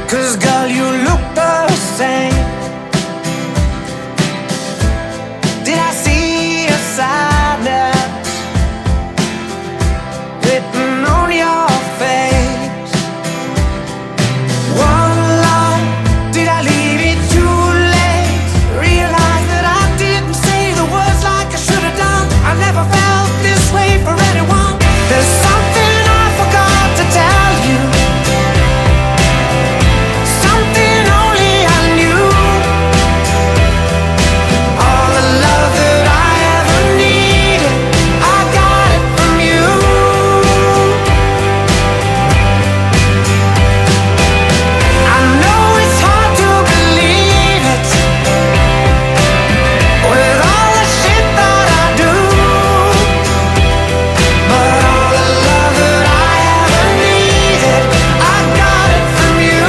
'Cause girl, you look the same. Did I see your sadness written on your face? One line, did I leave it too late? Realize that I didn't say the words like I should have done. I never felt this way for anyone. There's something I forgot to tell you, something only I knew. All the love that I ever needed, I got it from you. I know it's hard to believe it, with all the shit that I do, but all the love that I ever needed, I got it from you.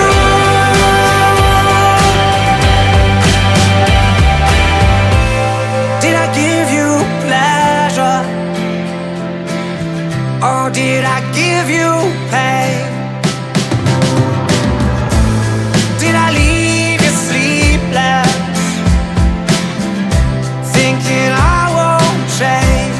Did I give you pleasure, or did I give you pain? Did I leave you sleepless, thinking I won't change?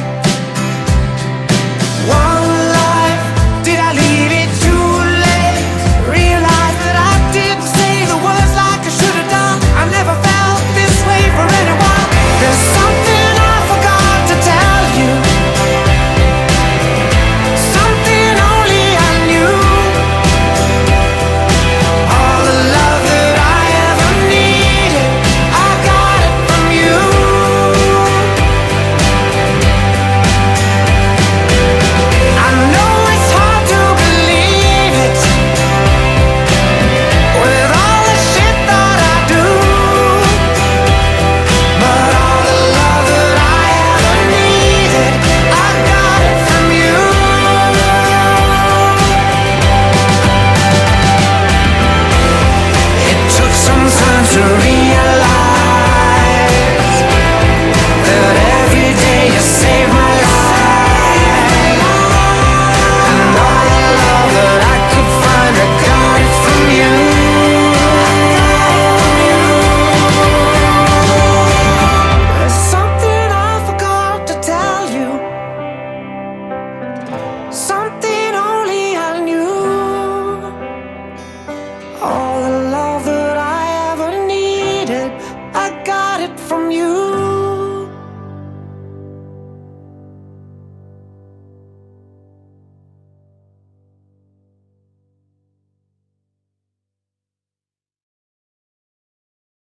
One life, did I leave it too late? Realize that I didn't say the words like I should have done. I never felt this way for anyone. There's something I forgot to tell you, something only I knew. All the love that I ever needed, I got it from you. I know it's hard to believe it, with all the shit that I do, but all the love that I ever needed, I got it from you. It took some time to realize that every day you save my life, and all the love that I could find, I got it from you. There's something I forgot to tell you, something only I knew. All the love that I ever needed, I got it from you.